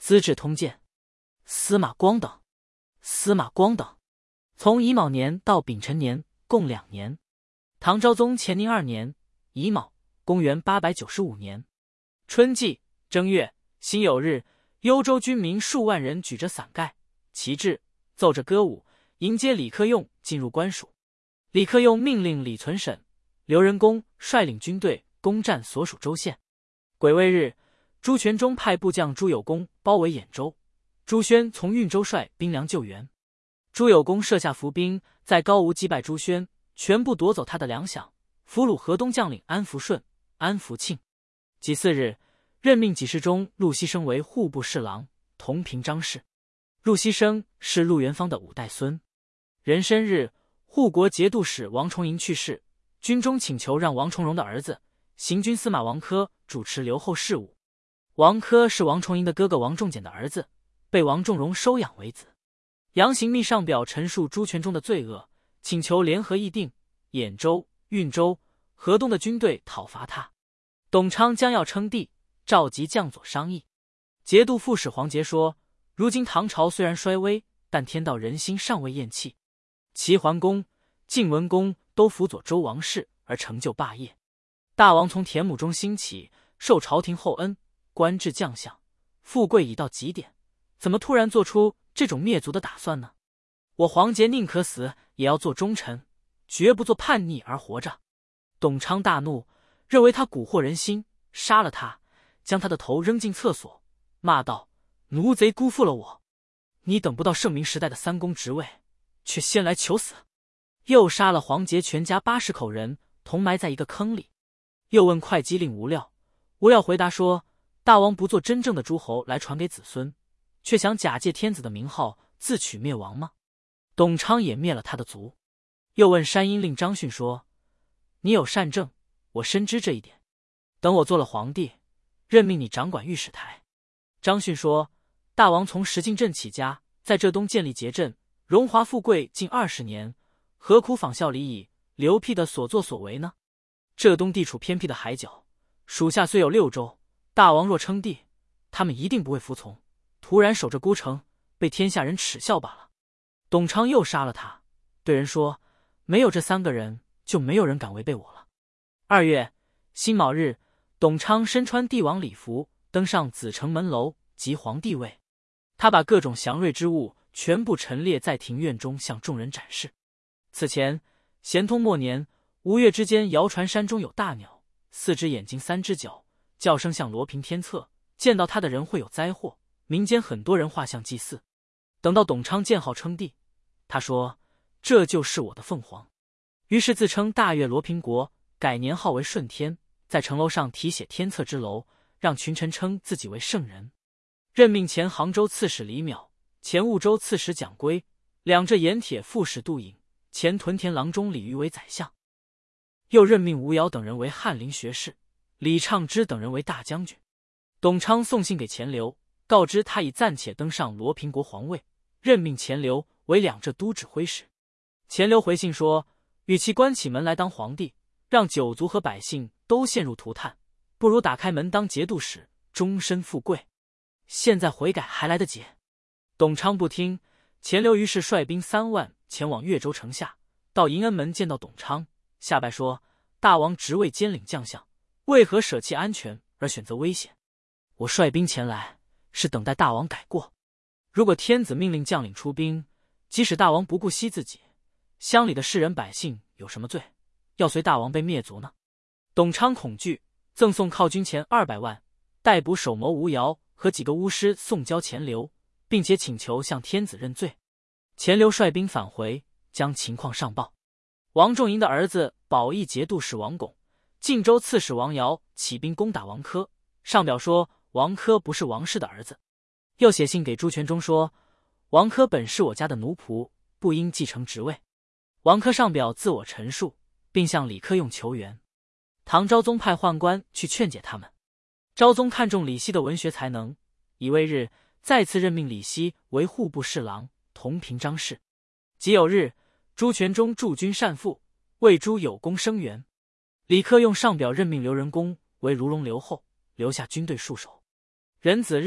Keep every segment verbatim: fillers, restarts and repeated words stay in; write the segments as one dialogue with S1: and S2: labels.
S1: 资治通鉴》，司马光等。司马光等，从乙卯年到丙辰年共两年。唐昭宗乾宁二年乙卯，公元八百九十五年春季正月辛酉日，幽州军民数万人举着伞盖、旗帜，奏着歌舞，迎接李克用进入官署。李克用命令李存审、刘仁恭率领军队攻占所属州县。癸未日，朱全忠派部将朱有功包围兖州，朱宣从运州率兵粮救援。朱有功设下伏兵，在高吴击败朱宣，全部夺走他的粮饷，俘虏河东将领安福顺、安福庆。己巳日，任命给事中陆锡生为户部侍郎，同平章事。陆锡生是陆元方的五代孙。壬申日，护国节度使王重营去世，军中请求让王重荣的儿子行军司马王珂主持留后事务。王珂是王重营的哥哥王仲简的儿子，被王仲荣收养为子。杨行密上表陈述朱全忠的罪恶，请求联合议定兖州、运州、河东的军队讨伐他。董昌将要称帝，召集将佐商议。节度副使黄杰说，如今唐朝虽然衰微，但天道人心尚未厌弃。齐桓公、晋文公都辅佐周王室而成就霸业。大王从田亩中兴起，受朝廷厚恩，官至将相，富贵已到极点，怎么突然做出这种灭族的打算呢？我黄杰宁可死，也要做忠臣，绝不做叛逆而活着。董昌大怒，认为他蛊惑人心，杀了他，将他的头扔进厕所，骂道：奴贼辜负了我！你等不到盛明时代的三公职位，却先来求死。又杀了黄杰全家八十口人，同埋在一个坑里。又问会稽令吴料，吴料回答说，大王不做真正的诸侯来传给子孙，却想假借天子的名号自取灭亡吗？董昌也灭了他的族。又问山阴令张逊说，你有善政，我深知这一点，等我做了皇帝，任命你掌管御史台。张逊说，大王从石敬镇起家，在浙东建立节镇，荣华富贵近二十年，何苦仿效李乙、刘辟的所作所为呢？浙东地处偏僻的海角，属下虽有六州，大王若称帝，他们一定不会服从，突然守着孤城，被天下人耻笑罢了。董昌又杀了他，对人说，没有这三个人，就没有人敢违背我了。二月辛卯日，董昌身穿帝王礼服，登上紫城门楼即皇帝位。他把各种祥瑞之物全部陈列在庭院中，向众人展示。此前咸通末年，吴越之间谣传山中有大鸟，四只眼睛三只脚，叫声像罗平天策，见到他的人会有灾祸，民间很多人画像祭祀。等到董昌建号称帝，他说，这就是我的凤凰。于是自称大越罗平国，改年号为顺天，在城楼上题写天策之楼，让群臣称自己为圣人。任命前杭州刺史李邈、前婺州刺史蒋圭、两浙盐铁副使杜颖、前屯田郎中李煜为宰相。又任命吴瑶等人为翰林学士，李畅之等人为大将军。董昌送信给钱镠，告知他已暂且登上罗平国皇位，任命钱镠为两浙都指挥使。钱镠回信说，与其关起门来当皇帝，让九族和百姓都陷入涂炭，不如打开门当节度使，终身富贵。现在悔改还来得及。董昌不听，钱镠于是率兵三万前往越州城下，到迎恩门见到董昌，下拜说，大王职位兼领将相，为何舍弃安全而选择危险？我率兵前来，是等待大王改过。如果天子命令将领出兵，即使大王不顾惜自己，乡里的士人百姓有什么罪，要随大王被灭族呢？董昌恐惧，赠送犒军钱二百万，逮捕首谋吴瑶和几个巫师送交钱镠，并且请求向天子认罪。钱镠率兵返回，将情况上报。王仲营的儿子保义节度使王拱、晋州刺史王瑶起兵攻打王珂，上表说王珂不是王氏的儿子。又写信给朱全忠说，王珂本是我家的奴仆，不应继承职位。王珂上表自我陈述，并向李克用求援。唐昭宗派宦官去劝解他们。昭宗看重李熙的文学才能，乙未日再次任命李熙为户部侍郎，同平章事。己酉日，朱全忠驻军善赋，为朱有功声援。李克用上表任命刘仁恭为如龙留后，留下军队戍守。壬子日，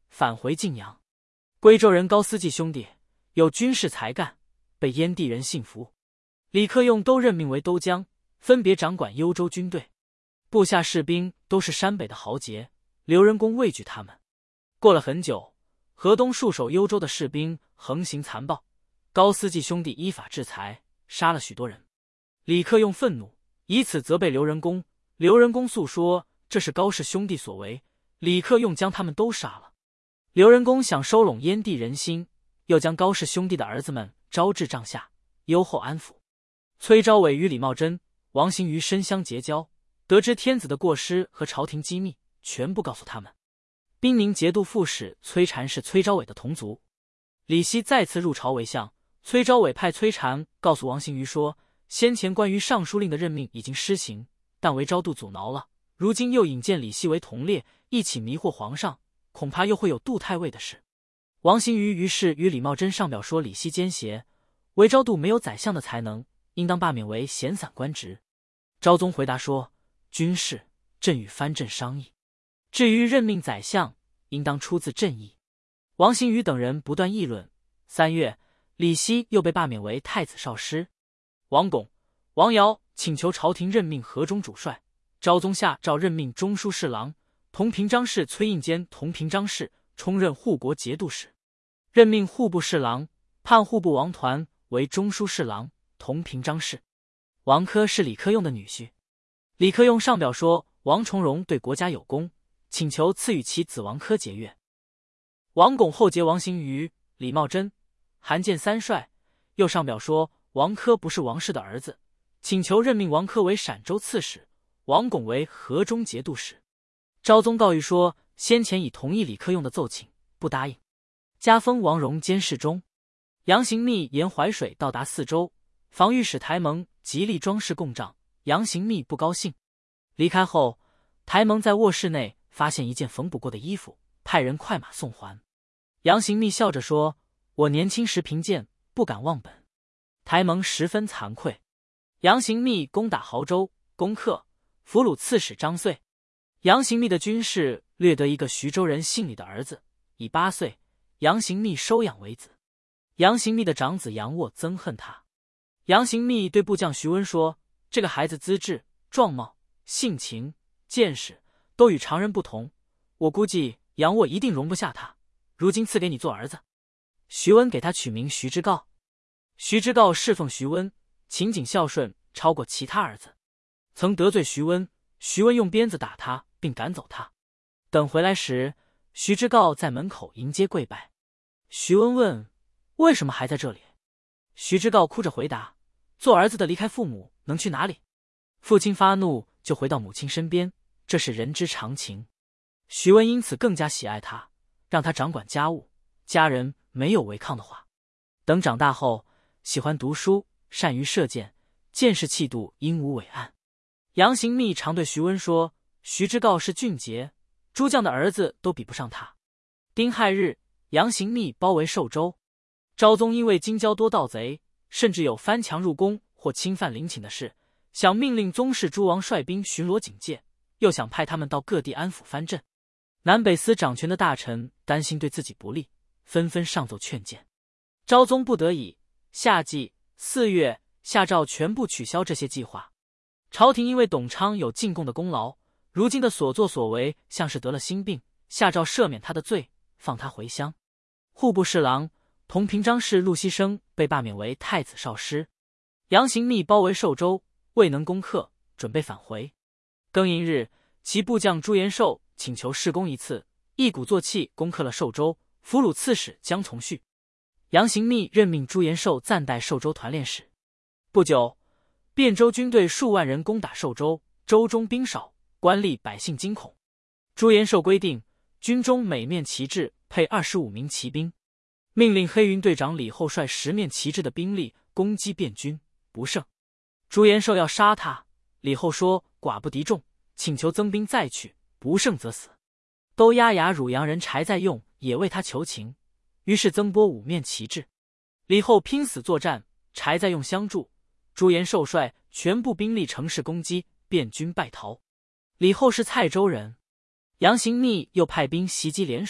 S1: 返回晋阳。归州人高思济兄弟有军事才干，被燕地人信服，李克用都任命为都将，分别掌管幽州军队。部下士兵都是山北的豪杰，刘仁恭畏惧他们。过了很久，河东戍守幽州的士兵横行残暴，高思济兄弟依法制裁，杀了许多人。李克用愤怒，以此责备刘仁恭。刘仁恭诉说这是高氏兄弟所为，李克用将他们都杀了。刘仁恭想收拢燕地人心，又将高氏兄弟的儿子们招至帐下，优厚安抚。崔昭伟与李茂贞、王行瑜深相结交，得知天子的过失和朝廷机密，全部告诉他们。兵宁节度副使崔禅是崔昭伟的同族。李希再次入朝为相，崔昭伟派崔禅告诉王行瑜说，先前关于尚书令的任命已经施行，但韦昭度阻挠了，如今又引荐李希为同列，一起迷惑皇上，恐怕又会有杜太尉的事。王行瑜于是与李茂贞上表说李希奸邪，韦昭度没有宰相的才能，应当罢免为闲散官职。昭宗回答说，军事朕与藩镇商议，至于任命宰相，应当出自朕意。王行瑜等人不断议论。三月，李希又被罢免为太子少师。王拱、王尧请求朝廷任命河中主帅，昭宗下诏任命中书侍郎、同平章事崔胤兼同平章事，充任护国节度使，任命户部侍郎、判户部王团为中书侍郎、同平章事。王珂是李克用的女婿。李克用上表说，王重荣对国家有功，请求赐予其子王珂节钺。王拱后结王行瑜、李茂贞、韩建三帅，又上表说王珂不是王氏的儿子，请求任命王珂为陕州刺史，王拱为河中节度使。昭宗告谕说，先前已同意李克用的奏请，不答应，加封王荣监侍中。杨行密沿淮水到达四州，防御使台蒙极力装饰贡帐，杨行密不高兴。离开后，台蒙在卧室内发现一件缝补过的衣服，派人快马送还。杨行密笑着说，我年轻时贫贱，不敢忘本。台蒙十分惭愧。杨行密攻打亳州，攻克，俘虏刺史张遂。杨行密的军士掠得一个徐州人姓李的儿子，已八岁，杨行密收养为子。杨行密的长子杨沃憎恨他。杨行密对部将徐温说，这个孩子资质、状貌、性情、见识都与常人不同，我估计杨沃一定容不下他，如今赐给你做儿子。徐温给他取名徐知诰。徐知诰侍奉徐温，勤谨孝顺，超过其他儿子。曾得罪徐温，徐温用鞭子打他，并赶走他。等回来时，徐知诰在门口迎接跪拜。徐温问，为什么还在这里？徐知诰哭着回答，做儿子的离开父母能去哪里？父亲发怒就回到母亲身边，这是人之常情。徐温因此更加喜爱他，让他掌管家务，家人没有违抗的话。等长大后，喜欢读书，善于射箭，见识气度英武伟岸。杨行密常对徐温说，徐知诰是俊杰，诸将的儿子都比不上他。丁亥日，杨行密包围寿州。昭宗因为京郊多盗贼，甚至有翻墙入宫或侵犯陵寝的事，想命令宗室诸王率兵巡逻警戒，又想派他们到各地安抚藩镇。南北司掌权的大臣担心对自己不利，纷纷上奏劝谏。昭宗不得已，夏季四月下诏全部取消这些计划。朝廷因为董昌有进贡的功劳，如今的所作所为像是得了心病，下诏赦免他的罪，放他回乡。户部侍郎、同平章事陆锡生被罢免为太子少师。杨行密包围寿州，未能攻克，准备返回。庚寅日，其部将朱延寿请求试攻一次，一鼓作气攻克了寿州，俘虏刺史江从绪。杨行密任命朱延寿暂代寿州团练使。不久，汴州军队数万人攻打寿州，州中兵少，官吏百姓惊恐。朱延寿规定，军中每面旗帜配二十五名骑兵，命令黑云队长李厚率十面旗帜的兵力攻击汴军，不胜。朱延寿要杀他，李厚说寡不敌众，请求增兵再去，不胜则死。都押牙汝阳人柴再用也为他求情，于是增拨五面旗帜。李厚拼死作战，柴再用相助，朱延寿率全部兵力乘势攻击，汴军败逃。李厚是蔡州人。杨行密又派兵袭击涟水，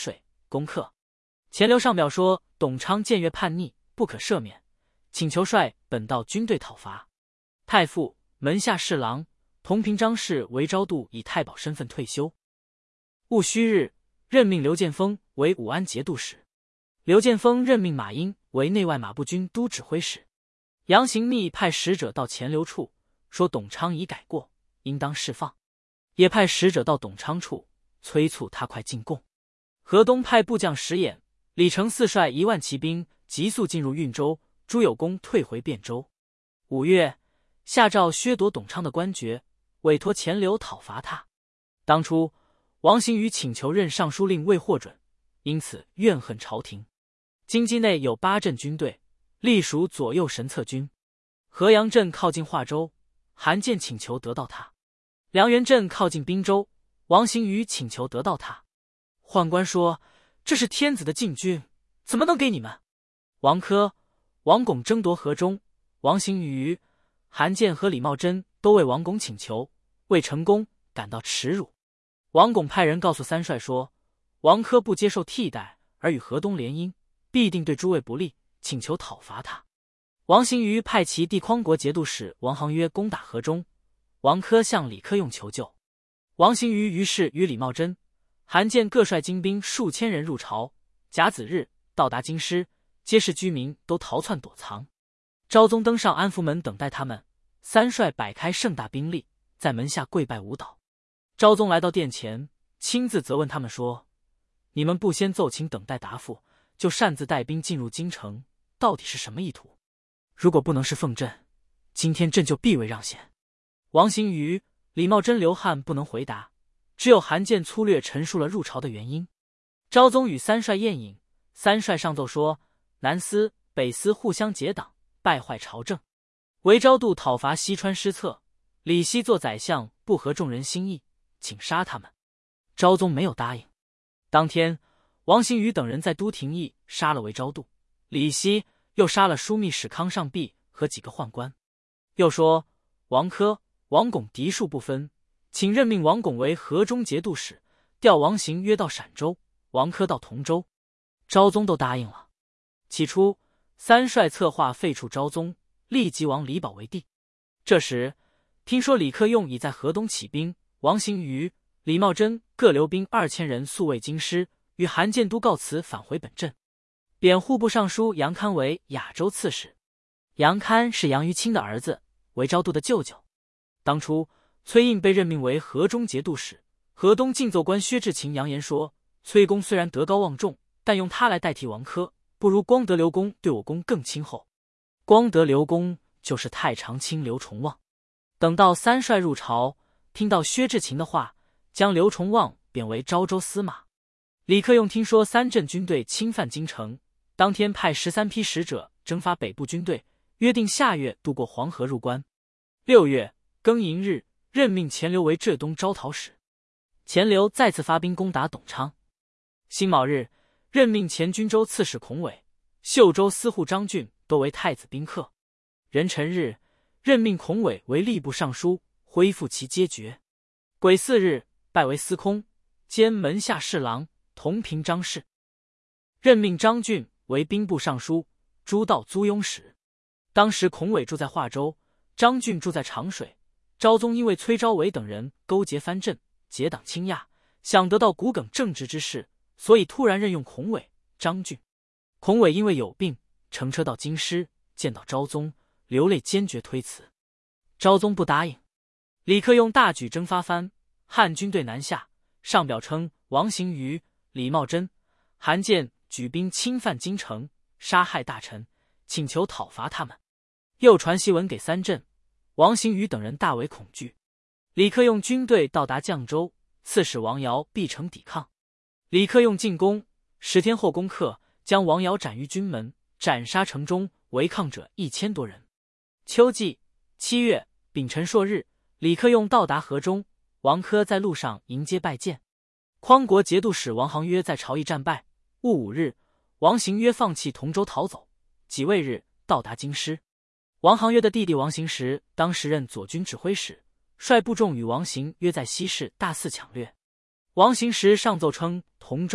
S1: 攻克。钱刘上表说董昌僭越叛逆，不可赦免，请求率本道军队讨伐。太傅、门下侍郎、同平章事韦昭度以太保身份退休。戊戌日，任命刘建锋为武安节度使。刘建锋任命马英为内外马步军都指挥使。杨行密派使者到钱刘处，说董昌已改过，应当释放。也派使者到董昌处，催促他快进贡。河东派部将石眼、李成四率一万骑兵急速进入运州，朱有功退回汴州。五月，下诏削夺董昌的官爵，委托钱刘讨伐他。当初王行瑜请求任尚书令未获准，因此怨恨朝廷。京畿内有八镇军队，隶属左右神策军。河阳镇靠近华州，韩建请求得到他；梁元镇靠近滨州，王行瑜请求得到他。宦官说：“这是天子的禁军，怎么能给你们？”王珂、王拱争夺河中，王行瑜、韩建和李茂贞都为王拱请求，未成功，感到耻辱。王拱派人告诉三帅说，王珂不接受替代而与河东联姻，必定对诸位不利，请求讨伐他。王行瑜派其地匡国节度使王行约攻打河中，王珂向李克用求救。王行瑜于是与李茂贞、韩建各率精兵数千人入朝，甲子日到达京师，皆是居民都逃窜躲藏。昭宗登上安福门等待他们，三帅摆开盛大宾力，在门下跪拜舞蹈。昭宗来到殿前，亲自责问他们说：“你们不先奏请等待答复，就擅自带兵进入京城，到底是什么意图？如果不能是奉朕，今天朕就必为让贤。”王行瑜、李茂贞流汗不能回答，只有韩建粗略陈述了入朝的原因。昭宗与三帅宴饮，三帅上奏说南司、北司互相结党，败坏朝政。韦昭度讨伐西川失策，李希做宰相不合众人心意，请杀他们。昭宗没有答应。当天，王行瑜等人在都廷驿杀了韦昭度，李希又杀了枢密使康尚弼和几个宦官。又说王珂、王拱嫡庶不分，请任命王拱为河中节度使，调王行约到陕州，王珂到同州。昭宗都答应了。起初，三帅策划废黜昭宗，立即王李宝为帝。这时，听说李克用已在河东起兵，王行瑜、李茂贞各留兵二千人速卫京师，与韩建都告辞，返回本镇。贬户部尚书杨堪为雅州刺史。杨堪是杨于清的儿子，韦昭度的舅舅。当初崔胤被任命为河中节度使，河东进奏官薛志勤扬言说，崔公虽然德高望重，但用他来代替王珂，不如光德刘公对我公更亲厚。光德刘公就是太常卿刘崇望。等到三帅入朝，听到薛志勤的话，将刘崇望贬为昭州司马。李克用听说三镇军队侵犯京城，当天派十三批使者征发北部军队，约定下月渡过黄河入关。六月庚寅日，任命钱刘为浙东招讨使。钱刘再次发兵攻打董昌。辛卯日，任命前军州刺史孔伟、秀州司户张俊都为太子宾客。壬辰日，任命孔伟为吏部尚书，恢复其阶爵。癸巳日，拜为司空，兼门下侍郎，同平章事。任命张俊为兵部尚书，诸道租庸使。当时孔伟住在华州，张俊住在长水。昭宗因为崔昭伟等人勾结藩镇，结党倾轧，想得到骨梗正直之士，所以突然任用孔伟、张俊。孔伟因为有病，乘车到京师，见到昭宗，流泪坚决推辞。昭宗不答应。李克用大举征发藩汉军队南下，上表称王行瑜、李茂贞、韩建举兵侵犯京城，杀害大臣，请求讨伐他们。又传檄文给三镇，王行瑜等人大为恐惧。李克用军队到达绛州，刺史王尧必城抵抗。李克用进攻，十天后攻克，将王尧斩于军门，斩杀城中违抗者一千多人。秋季七月丙辰朔日，李克用到达河中，王珂在路上迎接拜见。匡国节度使王行约在朝议战败。戊午日，王行约放弃同州逃走。己未日，到达京师。王行约的弟弟王行时当时任左军指挥使，率部众与王行约在西市大肆抢掠。王行时上奏称同州、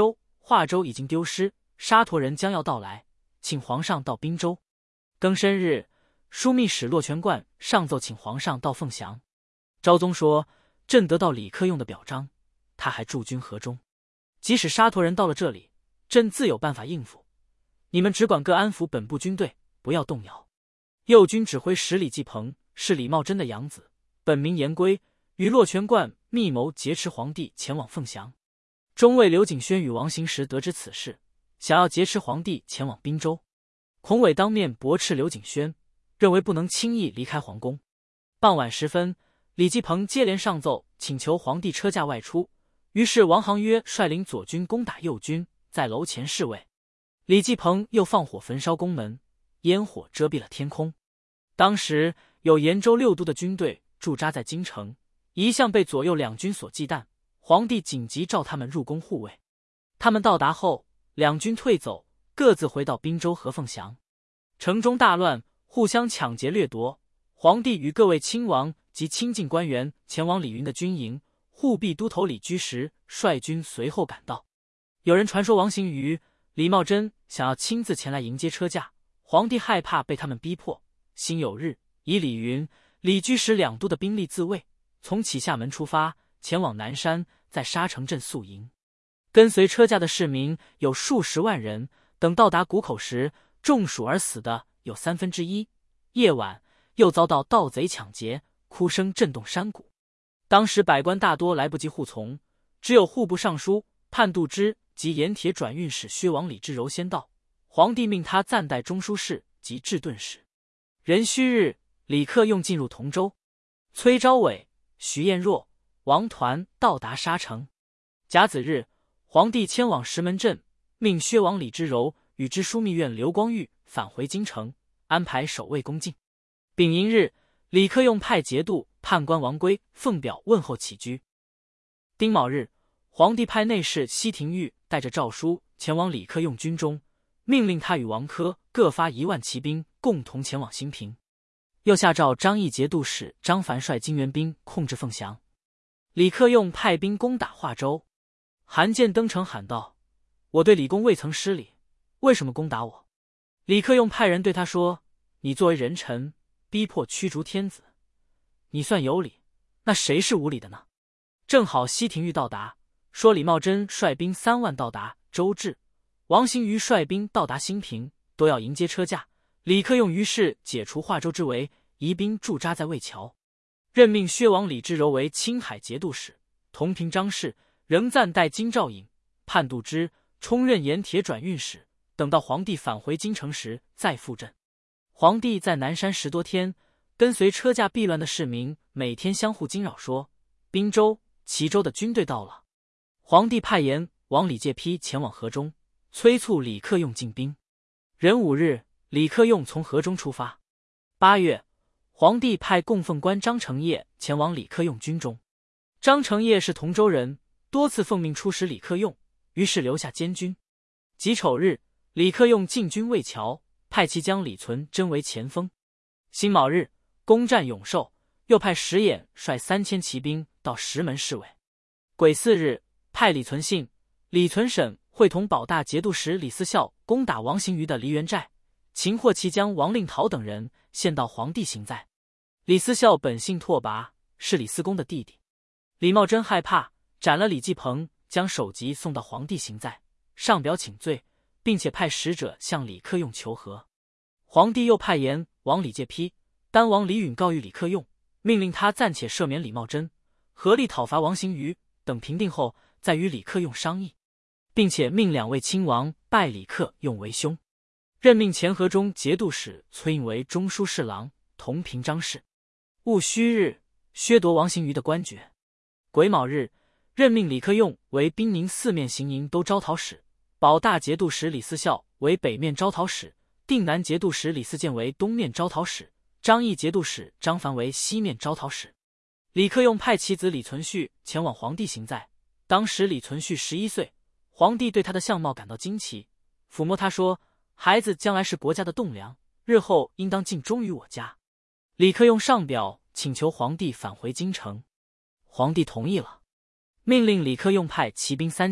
S1: 华州已经丢失，沙陀人将要到来，请皇上到滨州。庚申日，枢密使骆全贯上奏请皇上到凤翔。昭宗说：“朕得到李克用的表彰，他还驻军河中，即使沙陀人到了这里，朕自有办法应付。你们只管各安抚本部军队，不要动摇。”右军指挥使李继鹏是李茂贞的养子，本名严归，与骆全贯密谋劫持皇帝前往凤翔。中尉刘景轩与王行时得知此事，想要劫持皇帝前往滨州。孔伟当面驳斥刘景轩，认为不能轻易离开皇宫。傍晚时分，李继鹏接连上奏请求皇帝车驾外出，于是王行约率领左军攻打右军，在楼前侍卫。李继鹏又放火焚烧宫门，烟火遮蔽了天空。当时有延州六都的军队驻扎在京城，一向被左右两军所忌惮，皇帝紧急召他们入宫护卫。他们到达后，两军退走，各自回到滨州和凤翔。城中大乱，互相抢劫掠夺。皇帝与各位亲王及亲近官员前往李云的军营，护庇都头李居时率军随后赶到。有人传说王行瑜、李茂贞想要亲自前来迎接车驾，皇帝害怕被他们逼迫，辛酉日以李云、李居时两都的兵力自卫，从启厦门出发，前往南山，在沙城镇宿营。跟随车驾的市民有数十万人，等到达谷口时，中暑而死的有三分之一。夜晚又遭到盗贼抢劫，哭声震动山谷。当时百官大多来不及护从，只有户部尚书判度之及盐铁转运使薛王李之柔先到。皇帝命他暂代中书事及制顿使。壬戌日，李克用进入同州，崔昭伟、徐彦若、王团到达沙城。甲子日，皇帝迁往石门镇，命薛王李之柔与知枢密院刘光裕返回京城，安排守卫恭敬。丙寅日，李克用派节度判官王圭奉表问候起居。丁卯日，皇帝派内侍西廷玉带着诏书前往李克用军中，命令他与王珂各发一万骑兵，共同前往兴平。又下诏张议节度使张凡率金元兵控制凤翔。李克用派兵攻打华州。韩建登城喊道：“我对李公未曾失礼，为什么攻打我？”李克用派人对他说：“你作为人臣，逼迫驱逐天子，你算有理，那谁是无理的呢？”正好西廷玉到达，说李茂贞率兵三万到达周至，王行瑜率兵到达兴平，都要迎接车驾。李克用于是解除华州之围，移兵驻扎在渭桥，任命薛王李之柔为青海节度使，同平章事，仍暂代京兆尹，判度之充任盐铁转运使。等到皇帝返回京城时，再赴镇。皇帝在南山十多天，跟随车驾避乱的市民每天相互惊扰说：“滨州、齐州的军队到了。”皇帝派言往李介丕前往河中，催促李克用进兵。壬午日，李克用从河中出发。八月，皇帝派供奉官张承业前往李克用军中。张承业是同州人，多次奉命出使李克用，于是留下监军。己丑日，李克用进军渭桥，派其将李存真为前锋。辛卯日，攻占永寿，又派石衍率三千骑兵到石门侍卫。癸巳日，派李存信、李存审会同保大节度使李思孝攻打王行瑜的梨园寨，擒获其将王令讨等人，献到皇帝行在。李思孝本姓拓跋，是李嗣恭的弟弟。李茂贞害怕，斩了李继鹏，将首级送到皇帝行在，上表请罪，并且派使者向李克用求和。皇帝又派言往李介丕、丹王李允告谕李克用，命令他暂且赦免李茂贞，合力讨伐王行瑜，等平定后再与李克用商议，并且命两位亲王拜李克用为兄，任命前河中节度使崔胤为中书侍郎，同平章事。戊戌日，削夺王行瑜的官爵。癸卯日，任命李克用为兵宁四面行营都招讨使，保大节度使李思孝为北面招讨使，定南节度使李嗣建为东面招讨使，张议节度使张凡为西面招讨使。李克用派其子李存勖前往皇帝行在，当时李存勖十一岁，皇帝对他的相貌感到惊奇，抚摸他说：“孩子将来是国家的栋梁，日后应当尽忠于我家。”李克用上表请求皇帝返回京城，皇帝同意了，命令李克用派骑兵三千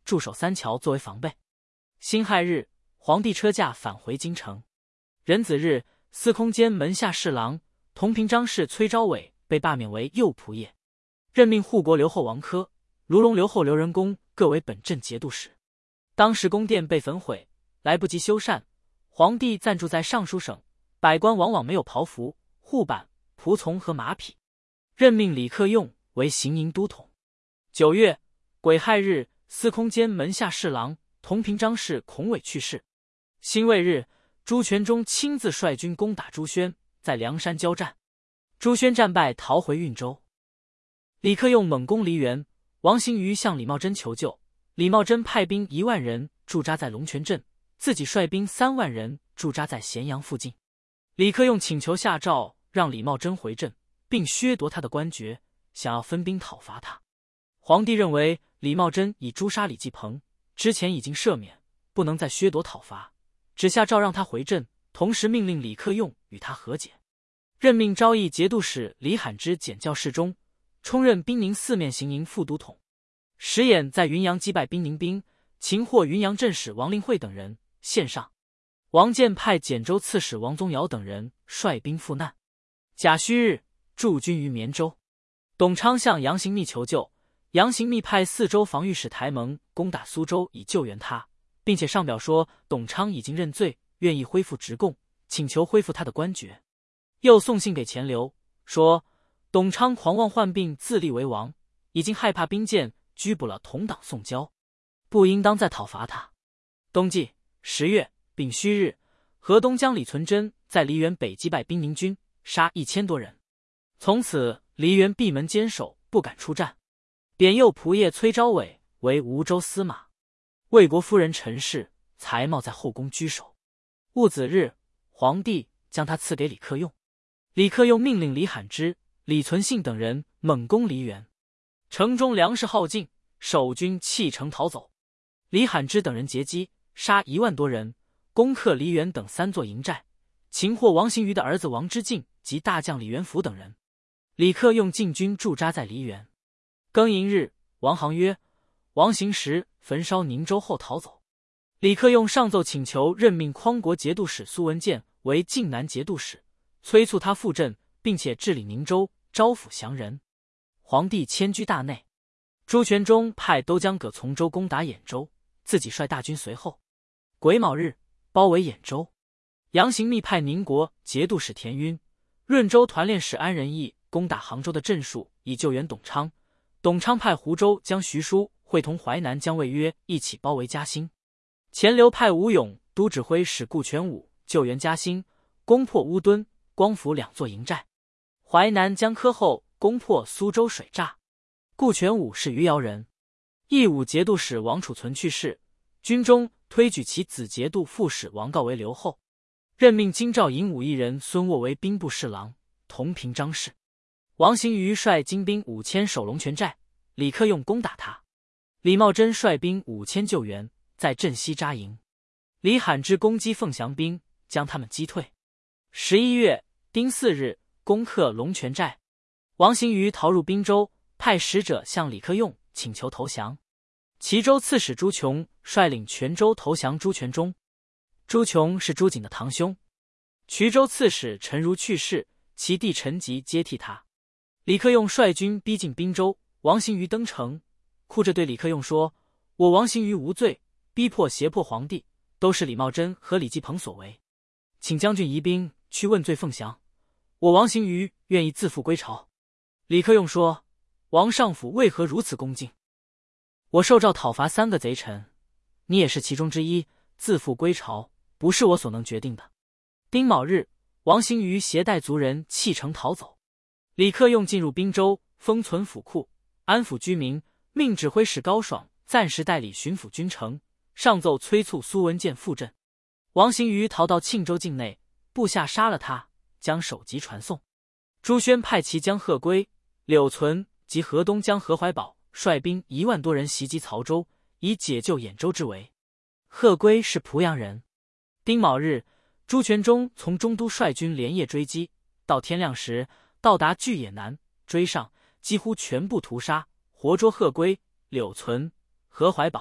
S1: 驻守三桥作为防备。辛亥日，皇帝车驾返回京城。壬子日，司空监门下侍郎同平章事崔昭伟被罢免为右仆射，任命护国留后王珂、卢龙留后刘仁恭各为本镇节度使。当时宫殿被焚毁，来不及修缮，皇帝暂住在尚书省，百官往往没有袍服、护板、仆从和马匹。任命李克用为行营都统。九月癸亥日，司空监门下侍郎同平章事孔伟去世。辛未日，朱全忠亲自率军攻打朱宣，在梁山交战，朱宣战败，逃回运州。李克用猛攻梨园，王行瑜向李茂贞求救，李茂贞派兵一万人驻扎在龙泉镇，自己率兵三万人驻扎在咸阳附近。李克用请求下诏让李茂贞回镇，并削夺他的官爵，想要分兵讨伐他。皇帝认为李茂贞已诛杀李继鹏，之前已经赦免，不能再削夺讨伐，只下诏让他回镇，同时命令李克用与他和解。任命昭义节度使李罕之检校侍中，充任兵宁四面行营副都统。石演在云阳击败兵宁兵，擒获云阳镇使王令惠等人，献上。王建派简州刺史王宗尧等人率兵赴难。甲戌日，驻军于绵州。董昌向杨行密求救，杨行密派四州防御使台蒙攻打苏州以救援他，并且上表说董昌已经认罪，愿意恢复职贡，请求恢复他的官爵。又送信给钱镠，说董昌狂妄患病，自立为王，已经害怕兵谏，拘捕了同党宋交，不应当再讨伐他。冬季十月丙戌日，河东将李存贞在梨园北击败兵宁军，杀一千多人。从此梨园闭门坚守，不敢出战。贬右仆射崔昭伟为梧州司马。魏国夫人陈氏才貌在后宫居首。戊子日，皇帝将他赐给李克用。李克用命令李罕之、李存信等人猛攻梨园，城中粮食耗尽，守军弃城逃走。李罕之等人截击，杀一万多人，攻克梨园等三座营寨，擒获王行瑜的儿子王之敬及大将李元福等人。李克用进军驻扎在梨园。庚寅日，王行曰：王行时焚烧宁州后逃走。李克用上奏请求任命匡国节度使苏文建为晋南节度使，催促他复镇，并且治理宁州，招抚降人。皇帝迁居大内。朱全忠派都江葛从州攻打兖州，自己率大军随后。癸卯日，包围兖州。杨行密派宁国节度使田晕、润州团练使安仁义攻打杭州的镇戍，以救援董昌。董昌派湖州将徐叔会同淮南将魏约一起包围嘉兴。钱镠派吴勇都指挥使顾全武救援嘉兴，攻破乌墩、光福两座营寨。淮南将科后攻破苏州水栅。顾全武是余姚人。义武节度使王储存去世，军中推举其子节度副使王告为留后，任命京兆尹武一人孙沃为兵部侍郎，同平章事。王行瑜率精兵五千守龙泉寨，李克用攻打他。李茂贞率兵五千救援，在镇西扎营。李罕之攻击凤翔兵，将他们击退。十一月丁巳日，攻克龙泉寨。王行瑜逃入滨州，派使者向李克用请求投降。齐州刺史朱琼率领泉州投降朱全忠。朱琼是朱瑾的堂兄。衢州刺史陈如去世，其弟陈吉接替他。李克用率军逼近滨州，王行瑜登城，哭着对李克用说：我王行瑜无罪，逼迫胁迫皇帝，都是李茂贞和李继鹏所为，请将军移兵去问罪凤翔，我王行瑜愿意自负归朝。李克用说：王上府为何如此恭敬？我受诏讨伐三个贼臣，你也是其中之一，自负归朝不是我所能决定的。丁卯日，王行瑜携带族人弃城逃走。李克用进入滨州，封存府库，安抚居民，命指挥使高爽暂时代理巡抚军城，上奏催促苏文建复镇。王行瑜逃到庆州境内，部下杀了他，将首级传送。朱宣派骑将贺圭、柳存及河东将何怀宝率兵一万多人袭击曹州，以解救兖州之围。贺圭是濮阳人。丁卯日，朱全忠从中都率军连夜追击，到天亮时到达巨野南，追上几乎全部屠杀，活捉贺圭、柳存、何怀宝，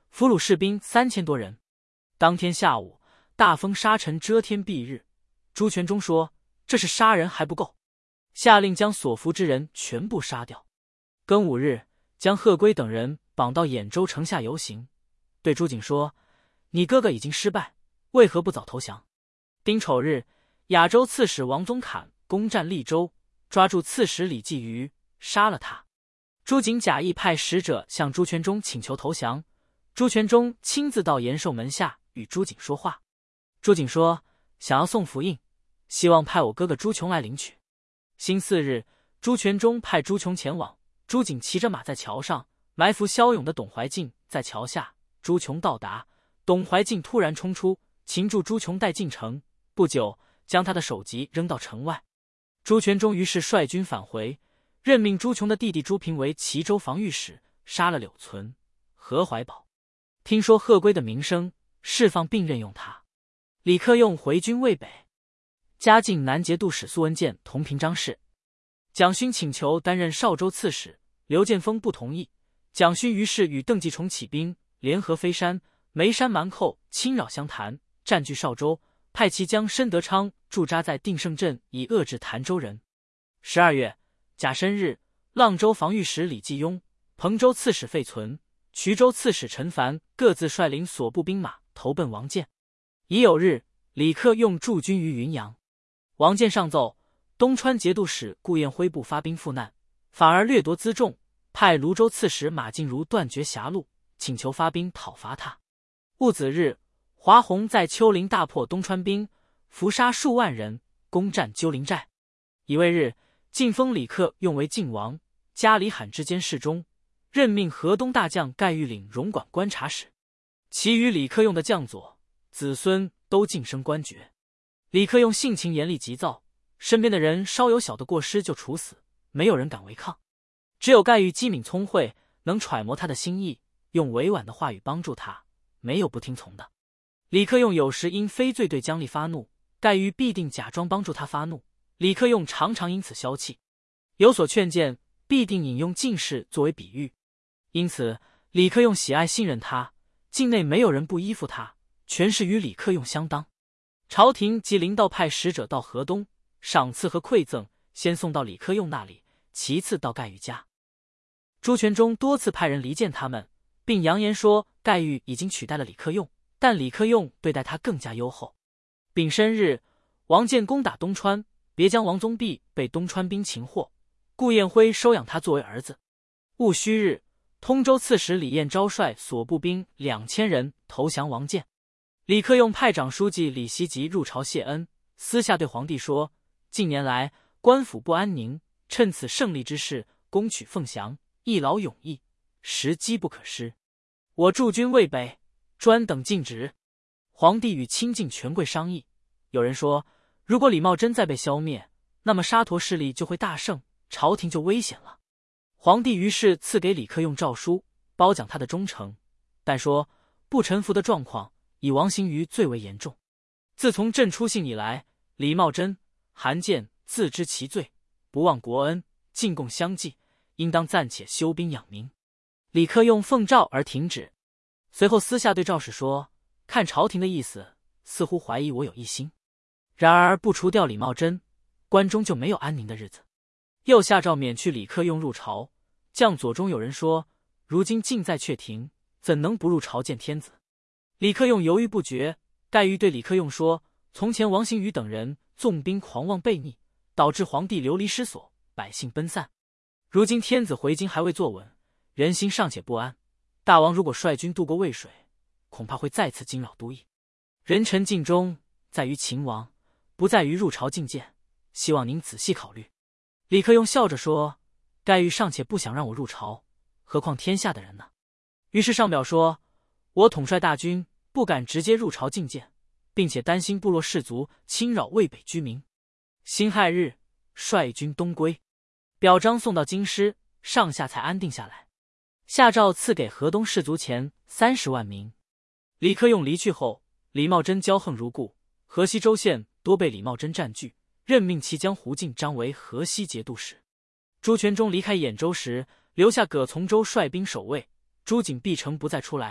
S1: 俘虏士兵三千多人。当天下午，大风沙尘遮天蔽日。朱全忠说：“这是杀人还不够，下令将所俘之人全部杀掉。”庚午日，将贺圭等人绑到兖州城下游行，对朱瑾说：“你哥哥已经失败，为何不早投降？”丁丑日，亚州刺史王宗侃攻占利州，抓住刺史李继瑜，杀了他。朱瑾假意派使者向朱全忠请求投降，朱全忠亲自到延寿门下与朱瑾说话。朱瑾说：“想要送符印，希望派我哥哥朱琼来领取。”辛巳日，朱全忠派朱琼前往，朱瑾骑着马在桥上埋伏骁勇的董怀进在桥下。朱琼到达，董怀进突然冲出，擒住朱琼带进城，不久将他的首级扔到城外。朱全忠于是率军返回，任命朱琼的弟弟朱平为齐州防御使，杀了柳存、何怀宝。听说贺圭的名声，释放并任用他。李克用回军渭北，嘉靖南节度使苏文建同平章事。蒋勋请求担任邵州刺史，刘建锋不同意。蒋勋于是与邓继崇起兵，联合飞山、眉山蛮寇侵扰湘潭，占据邵州，派其将申德昌驻扎在定胜镇，以遏制潭州人。十二月甲申日，阆州防御使李继雍、彭州刺史费存、衢州刺史陈凡各自率领所部兵马投奔王建。乙酉日，李克用驻军于云阳。王建上奏，东川节度使顾彦辉部发兵赴难，反而掠夺辎重，派泸州刺史马进如断绝狭路，请求发兵讨伐他。戊子日，华洪在丘陵大破东川兵，伏杀数万人，攻占鸠陵寨。乙未日，晋封李克用为晋王，加李罕之间侍中，任命河东大将盖玉领荣管观察使。其余李克用的将佐、子孙都晋升官爵。李克用性情严厉急躁，身边的人稍有小的过失就处死，没有人敢违抗。只有盖玉机敏聪慧，能揣摩他的心意，用委婉的话语帮助他，没有不听从的。李克用有时因非罪对姜立发怒，盖玉必定假装帮助他发怒，李克用常常因此消气。有所劝谏，必定引用进士作为比喻。因此李克用喜爱信任他，境内没有人不依附他，全是与李克用相当。朝廷即临道派使者到河东，赏赐和馈赠先送到李克用那里，其次到盖玉家。朱全忠多次派人离间他们，并扬言说盖玉已经取代了李克用，但李克用对待他更加优厚。丙申日，王建攻打东川，别将王宗弼被东川兵擒获，顾彦辉收养他作为儿子。戊戌日，通州刺史李彦昭率所部兵两千人投降王建。李克用派长书记李希吉入朝谢恩，私下对皇帝说：“近年来官府不安宁，趁此胜利之势，攻取凤翔，一劳永逸，时机不可失。我驻军渭北，专等尽职。”皇帝与亲近权贵商议，有人说，如果李茂贞再被消灭，那么沙陀势力就会大盛，朝廷就危险了。皇帝于是赐给李克用诏书，褒奖他的忠诚，但说不臣服的状况以王行瑜最为严重。自从朕出信以来，李茂贞、韩建自知其罪，不忘国恩，进贡相济，应当暂且休兵养民。李克用奉诏而停止。随后私下对赵氏说，看朝廷的意思，似乎怀疑我有异心。然而不除掉李茂贞，关中就没有安宁的日子。又下诏免去李克用入朝。将左中有人说，如今近在阙庭，怎能不入朝见天子？李克用犹豫不决。盖玉对李克用说，从前王行瑜等人纵兵狂妄悖逆，导致皇帝流离失所，百姓奔散。如今天子回京还未坐稳，人心尚且不安，大王如果率军渡过渭水，恐怕会再次惊扰都邑。人臣尽忠在于秦王，不在于入朝觐见，希望您仔细考虑。李克用笑着说，盖玉尚且不想让我入朝，何况天下的人呢？于是上表说，我统帅大军，不敢直接入朝觐见，并且担心部落士族侵扰渭北居民。辛亥日，率军东归。表彰送到京师，上下才安定下来。下诏赐给河东士族钱三十万名。李克用离去后，李茂贞骄横如故，河西州县多被李茂贞占据，任命其将胡进章为河西节度使。朱全忠离开兖州时，留下葛从周率兵守卫，朱瑾闭城不再出来。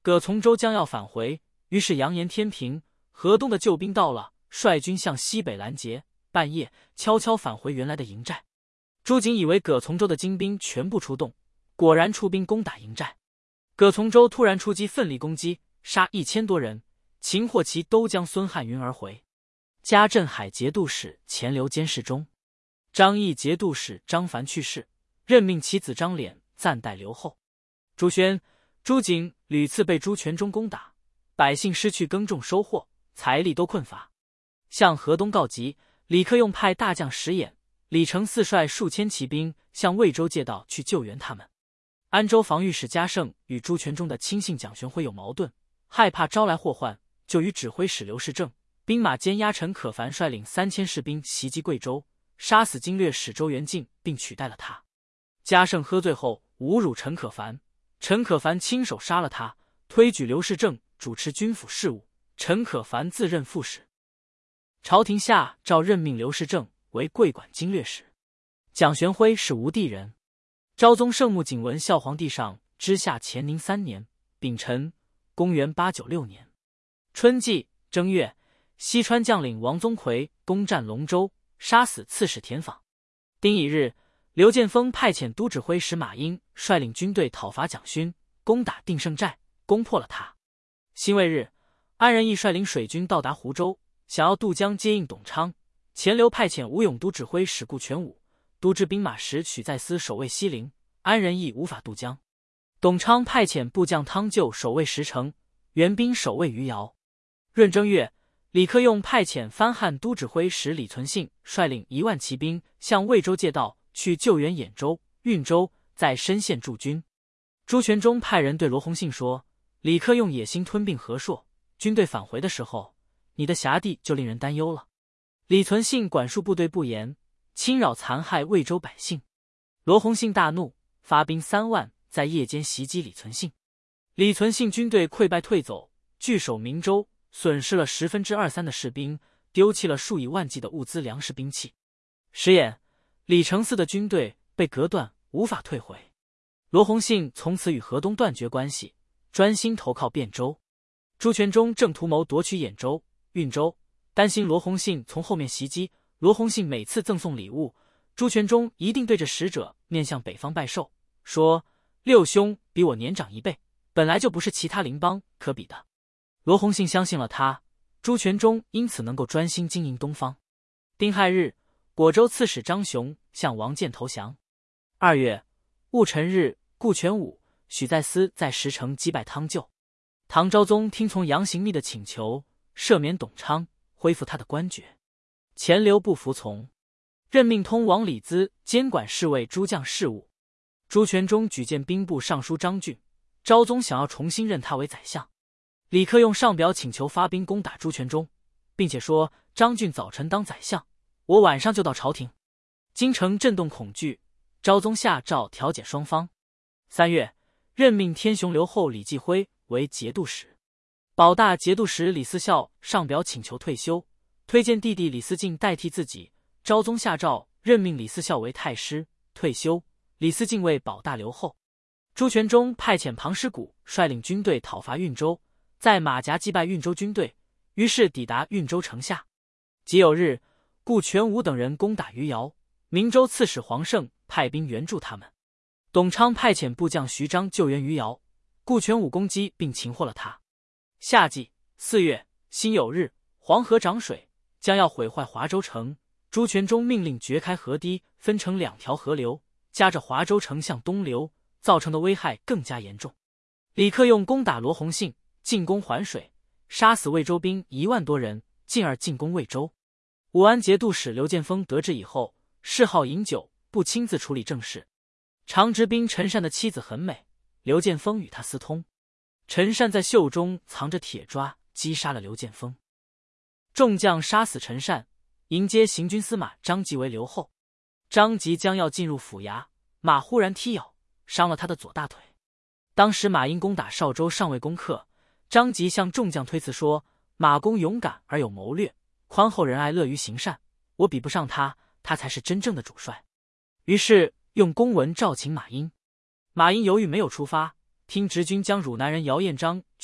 S1: 葛从周将要返回，于是扬言天平，河东的救兵到了，率军向西北拦截，半夜悄悄返回原来的营寨。朱瑾以为葛从周的精兵全部出动，果然出兵攻打营寨。葛从周突然出击，奋力攻击，杀一千多人，擒获其都将孙汉云而回。加镇海节度使钱镠监视中，张毅节度使张凡去世，任命其子张敛暂代留后。朱宣、朱瑾屡次被朱全忠攻打，百姓失去耕种收获，财力都困乏。向河东告急，李克用派大将石掩、李承嗣率数千骑兵向魏州借道去救援他们。安州防御使嘉盛与朱全忠的亲信蒋玄辉有矛盾，害怕招来祸患，就与指挥使刘世正、兵马监押陈可凡率领三千士兵袭击贵州，杀死经略使周元敬，并取代了他。嘉盛喝醉后侮辱陈可凡，陈可凡亲手杀了他，推举刘世正主持军府事务，陈可凡自任副使。朝廷下诏任命刘世正为桂管经略使。蒋玄辉是吴地人。昭宗圣穆景文孝皇帝上知下乾宁三年丙辰，公元八九六年春季正月，西川将领王宗奎攻占龙州，杀死刺史田访。丁乙日，刘建锋派遣都指挥使马英率领军队讨伐蒋勋，攻打定胜寨，攻破了他。辛未日，安仁义率领水军到达湖州，想要渡江接应董昌。钱镠派遣吴勇都指挥使顾全武、都知兵马使许再思守卫西陵，安仁义无法渡江。董昌派遣部将汤就守卫石城，援兵守卫余姚。闰正月，李克用派遣藩汉都指挥使李存信率领一万骑兵向魏州借道去救援兖州、运州，在深县驻军。朱全忠派人对罗洪信说，李克用野心吞并和硕，军队返回的时候，你的辖地就令人担忧了。李存信管束部队不严，侵扰残害魏州百姓。罗洪信大怒，发兵三万，在夜间袭击李存信。李存信军队溃败退走，据守明州，损失了十分之二三的士兵，丢弃了数以万计的物资、粮食、兵器。石掩、李承嗣的军队被隔断，无法退回。罗洪信从此与河东断绝关系，专心投靠汴州。朱全忠正图谋夺取兖州、运州，担心罗洪信从后面袭击。罗洪信每次赠送礼物，朱全忠一定对着使者面向北方拜寿，说六兄比我年长一倍，本来就不是其他邻邦可比的。罗洪信相信了他，朱全忠因此能够专心经营东方。丁亥日，果州刺史张雄向王建投降。二月戊辰日，顾全武、许再思在石城击败汤就。唐昭宗听从杨行密的请求，赦免董昌，恢复他的官爵。钱镠不服从，任命通王李咨监管侍卫诸将事务。朱全忠举荐兵部尚书张俊，昭宗想要重新任他为宰相。李克用上表请求发兵攻打朱全忠，并且说张俊早晨当宰相，我晚上就到朝廷。京城震动恐惧，昭宗下诏调解双方。三月，任命天雄留后李继辉为节度使。保大节度使李嗣孝上表请求退休，推荐弟弟李嗣敬代替自己。昭宗下诏任命李嗣孝为太师，退休，李嗣敬为保大留后。朱全忠派遣庞师古率领军队讨伐运州，在马夹击败运州军队，于是抵达运州城下。己酉日，顾全武等人攻打余姚，明州刺史黄胜派兵援助他们。董昌派遣部将徐章救援余姚，顾全武攻击并擒获了他。夏季四月辛酉日，黄河涨水，将要毁坏华州城。朱全忠命令掘开河堤，分成两条河流，夹着华州城向东流，造成的危害更加严重。李克用攻打罗洪信，进攻环水，杀死魏州兵一万多人，进而进攻魏州。武安节度使刘建锋得知以后，嗜好饮酒，不亲自处理政事。常直兵陈善的妻子很美，刘建锋与他私通，陈善在袖中藏着铁抓，击杀了刘建锋。众将杀死陈善，迎接行军司马张吉为留后。张吉将要进入府衙，马忽然踢咬，伤了他的左大腿。当时马英攻打邵州尚未攻克，张吉向众将推辞说，马公勇敢而有谋略，宽厚仁爱，乐于行善，我比不上他，他才是真正的主帅。于是用公文召请马英。马英犹豫没有出发，听直军将汝南人姚彦章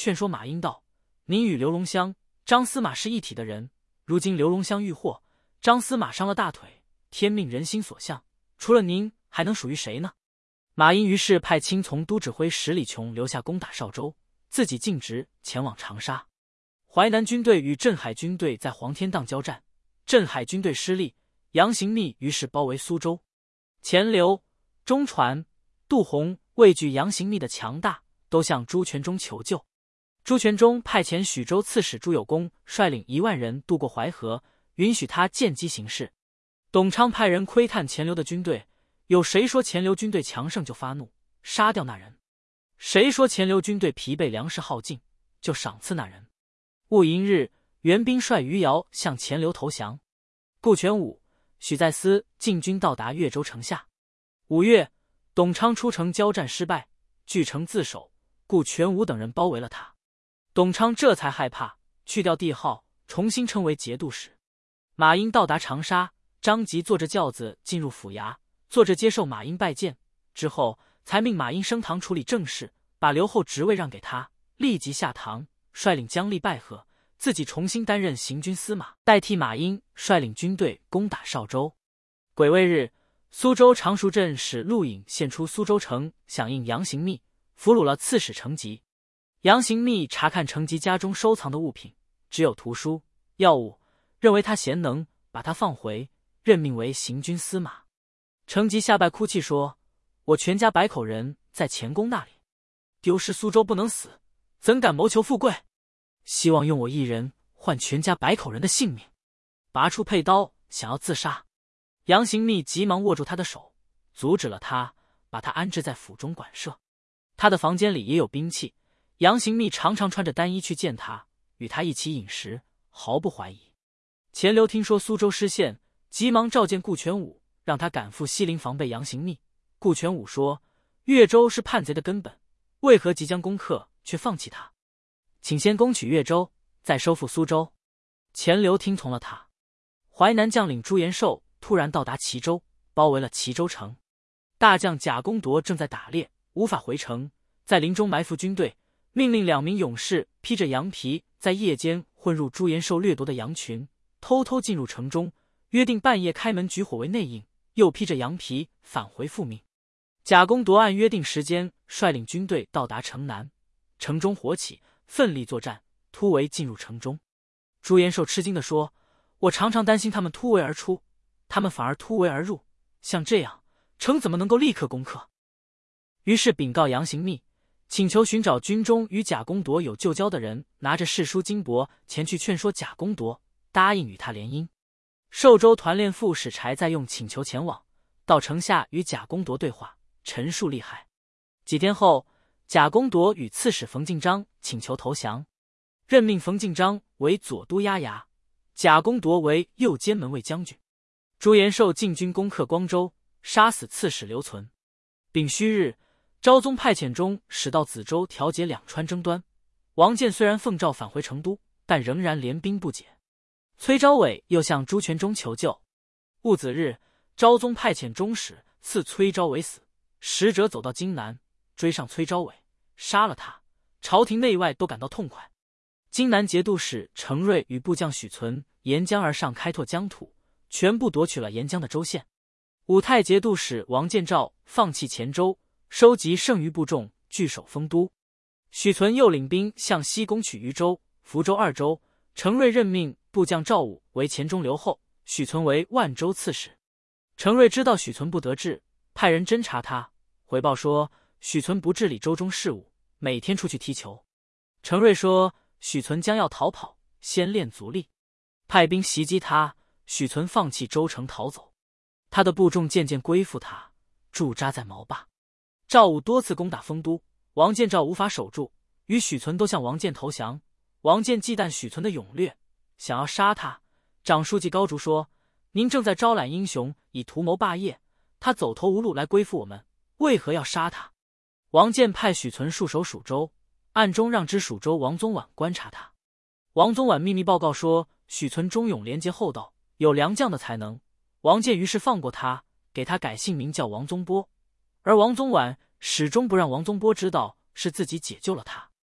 S1: 劝说马英道：“您与刘龙香、张司马是一体的人，如今刘龙香遇祸，张司马伤了大腿，天命人心所向，除了您，还能属于谁呢？”马英于是派亲从都指挥十里琼留下攻打邵州，自己径直前往长沙。淮南军队与镇海军队在黄天荡交战，镇海军队失利，杨行密于是包围苏州。钱镠、钟传、杜洪畏惧杨行密的强大，都向朱全忠求救。朱全忠派遣许州刺史朱有功率领一万人渡过淮河，允许他见机行事。董昌派人窥探钱镠的军队，有谁说钱镠军队强盛就发怒，杀掉那人；谁说钱镠军队疲惫粮食耗尽，就赏赐那人。戊寅日，袁彬率余姚向钱镠投降。顾全武、许再思进军到达越州城下。五月，董昌出城交战失败，据城自守，顾全武等人包围了他。董昌这才害怕，去掉帝号，重新称为节度使。马英到达长沙，张吉坐着轿子进入府衙，坐着接受马英拜见，之后才命马英升堂处理政事，把留后职位让给他，立即下堂，率领将吏拜贺，自己重新担任行军司马，代替马英率领军队攻打邵州。癸未日，苏州常熟镇使陆颖献出苏州城，响应杨行密，俘虏了刺史程吉。杨行密查看程吉家中收藏的物品，只有图书、药物，认为他贤能，把他放回，任命为行军司马。程吉下拜哭泣说：“我全家百口人在前宫那里，丢失苏州不能死，怎敢谋求富贵？希望用我一人换全家百口人的性命。”拔出佩刀想要自杀。杨行密急忙握住他的手，阻止了他，把他安置在府中馆舍。他的房间里也有兵器，杨行密常常穿着单衣去见他，与他一起饮食，毫不怀疑。钱镠听说苏州失陷，急忙召见顾全武，让他赶赴西陵防备杨行密。顾全武说：“越州是叛贼的根本，为何即将攻克却放弃他？请先攻取越州，再收复苏州。”钱镠听从了他。淮南将领朱延寿突然到达齐州，包围了齐州城。大将贾公铎正在打猎，无法回城，在林中埋伏军队，命令两名勇士披着羊皮，在夜间混入朱延寿掠夺的羊群，偷偷进入城中，约定半夜开门举火为内应，又披着羊皮返回复命。贾公铎按约定时间率领军队到达城南，城中火起，奋力作战，突围进入城中。朱延寿吃惊地说：“我常常担心他们突围而出，他们反而突围而入，像这样，城怎么能够立刻攻克？”于是禀告杨行密，请求寻找军中与贾公铎有旧交的人，拿着世书金帛前去劝说贾公铎，答应与他联姻。寿州团练副使柴再用请求前往，到城下与贾公铎对话，陈述利害。几天后，贾公铎与刺史冯敬章请求投降，任命冯敬章为左都押牙，贾公铎为右监门卫将军。朱延寿进军攻克光州，杀死刺史刘存。丙戌日，昭宗派遣中使到梓州调解两川争端。王建虽然奉诏返回成都，但仍然联兵不解。崔昭伟又向朱全忠求救。戊子日，昭宗派遣中使赐崔昭伟死，使者走到荆南，追上崔昭伟，杀了他。朝廷内外都感到痛快。荆南节度使程瑞与部将许存沿江而上，开拓疆土，全部夺取了沿江的州县。武泰节度使王建照放弃黔州，收集剩余部众，据守丰都。许存又领兵向西攻取渝州、福州二州。程瑞任命部将赵武为黔中留后，许存为万州刺史。程瑞知道许存不得志，派人侦查他，回报说许存不治理州中事务，每天出去踢球。程瑞说许存将要逃跑，先练足力，派兵袭击他。许存放弃州城逃走，他的部众渐渐归附他，驻扎在毛坝。赵武多次攻打丰都，王建照无法守住，与许存都向王建投降。王建忌惮许存的勇略，想要杀他。长书记高竹说：“您正在招揽英雄，以图谋霸业，他走投无路来归附我们，为何要杀他？”王建派许存戍守蜀州，暗中让知蜀州王宗婉观察他。王宗婉秘密报告说许存忠勇廉洁厚道，有良将的才能。王建于是放过他，给他改姓名叫王宗波，而王宗婉始终不让王宗波知道是自己解救了他。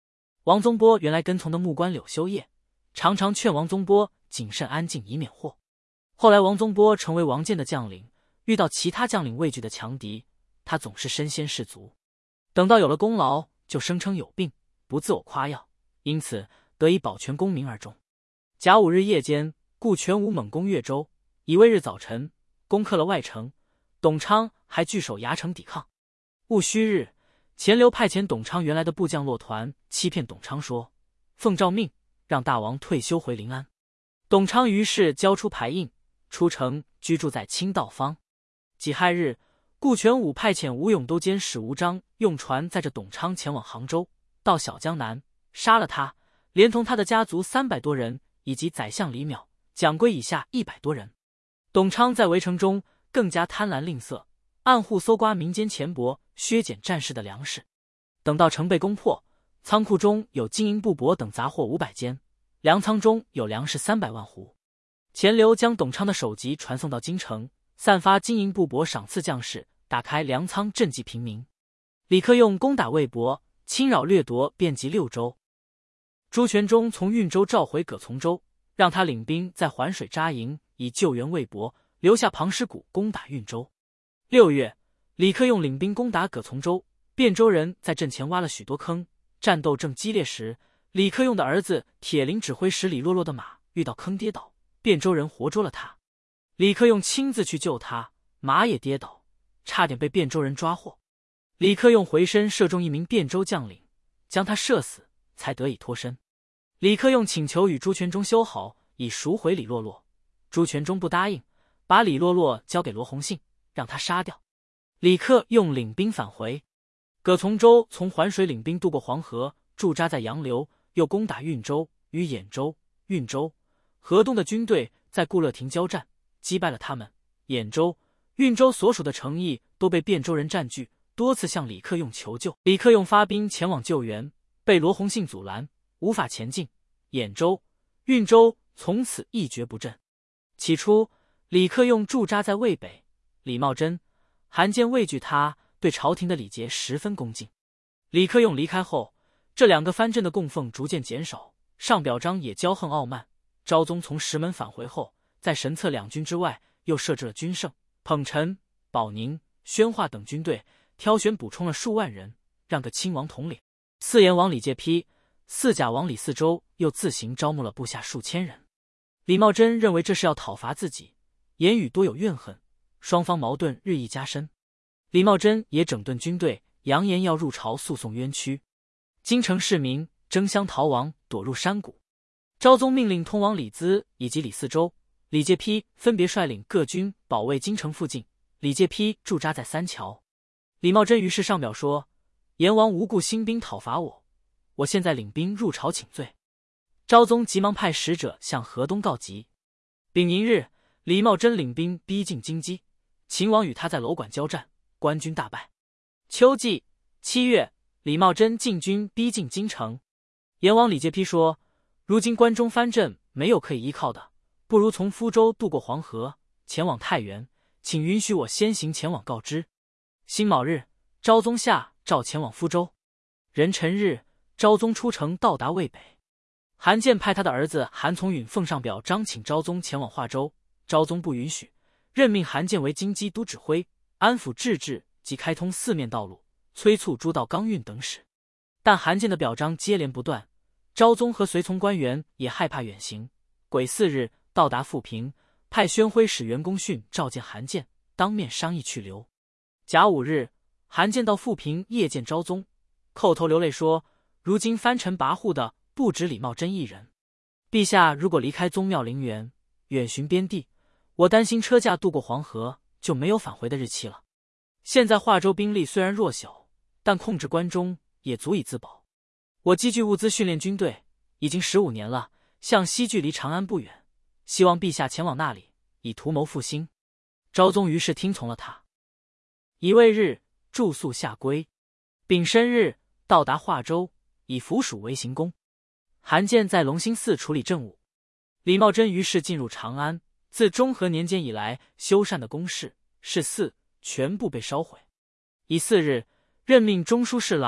S1: 王宗波原来跟从的木官柳修业，常常劝王宗波谨慎安静，以免祸。后来王宗波成为王建的将领，遇到其他将领畏惧的强敌，他总是身先士卒，等到有了功劳，就声称有病，不自我夸耀，因此得以保全功名而终。甲午日夜间，顾全武猛攻越州，乙未日早晨攻克了外城，董昌还据守牙城抵抗。戊戌日，钱镠派遣董昌原来的部将骆团欺骗董昌说，奉诏命让大王退休回临安。董昌于是交出牌印，出城居住在清道坊。己亥日，顾全武派遣吴永都监使吴章用船载着董昌前往杭州，到小江南杀了他，连同他的家族三百多人，以及宰相李邈、蒋圭以下一百多人。董昌在围城中更加贪婪吝啬，暗户搜刮民间钱帛，削减战士的粮食。等到城被攻破，仓库中有金银布帛等杂货五百间，粮仓中有粮食三百万斛。钱镠将董昌的首级传送到京城，散发金银布帛赏赐将士，打开粮仓赈济平民。李克用攻打魏博，侵扰掠夺遍及六州。朱全忠从运州召回葛从周，让他领兵在环水扎营，以救援魏博，留下庞师古攻打运州。六月，李克用领兵攻打葛从周，汴州人在阵前挖了许多坑，战斗正激烈时，李克用的儿子铁林指挥使李落落的马遇到坑跌倒，汴州人活捉了他。李克用亲自去救他，马也跌倒，差点被汴州人抓获。李克用回身射中一名汴州将领，将他射死，才得以脱身。李克用请求与朱全忠修好，以赎回李落落。朱全忠不答应，把李落落交给罗洪信，让他杀掉。李克用领兵返回。葛从周从环水领兵渡过黄河，驻扎在杨柳，又攻打运州与兖州、运州、河东的军队在固乐亭交战，击败了他们。兖州、运州所属的城邑都被汴州人占据，多次向李克用求救。李克用发兵前往救援，被罗洪信阻拦，无法前进。兖州、运州从此一蹶不振。起初，李克用驻扎在渭北，李茂贞、韩建畏惧他，对朝廷的礼节十分恭敬。李克用离开后，这两个藩镇的供奉逐渐减少，上表彰也骄横傲慢。昭宗从石门返回后，在神策两军之外，又设置了军胜、捧陈、保宁、宣化等军队，挑选补充了数万人，让个亲王统领。四阎王李介丕、四甲王李嗣周又自行招募了部下数千人。李茂贞认为这是要讨伐自己，言语多有怨恨，双方矛盾日益加深。李茂贞也整顿军队，扬言要入朝诉讼冤屈。京城市民争相逃亡，躲入山谷。昭宗命令通王李咨以及李嗣周、李介丕分别率领各军保卫京城附近。李介丕驻扎在三桥。李茂贞于是上表说，阎王无故兴兵讨伐我，我现在领兵入朝请罪。昭宗急忙派使者向河东告急。丙寅日，李茂贞领兵逼近京畿，秦王与他在楼馆交战，官军大败。秋季七月，李茂贞进军逼近京城。阎王李介丕说，如今关中藩镇没有可以依靠的，不如从福州渡过黄河，前往太原，请允许我先行前往告知。辛卯日，昭宗下诏前往福州。壬辰日，昭宗出城到达渭北。韩建派他的儿子韩从允奉上表彰请昭宗前往华州，昭宗不允许，任命韩建为京畿都指挥，安抚治治及开通四面道路，催促诸道钢运等使。但韩建的表彰接连不断，昭宗和随从官员也害怕远行。癸巳日到达富平，派宣徽使袁公训召见韩建，当面商议去留。甲午日，韩建到富平夜见昭宗，叩头流泪说，如今藩臣跋扈的不止李茂贞一人，陛下如果离开宗庙陵园，远巡边地，我担心车驾渡过黄河就没有返回的日期了。现在华州兵力虽然弱小，但控制关中也足以自保。我积聚物资训练军队已经十五年了，向西距离长安不远，希望陛下前往那里，以图谋复兴。昭宗于是听从了他。乙未日，住宿下归。丙申日，到达华州，以府属为行宫。韩建在隆兴寺处理政务。李茂贞于是进入长安。自中和年间以来修缮的宫室、寺寺全部被烧毁。乙巳日，任命中书侍郎、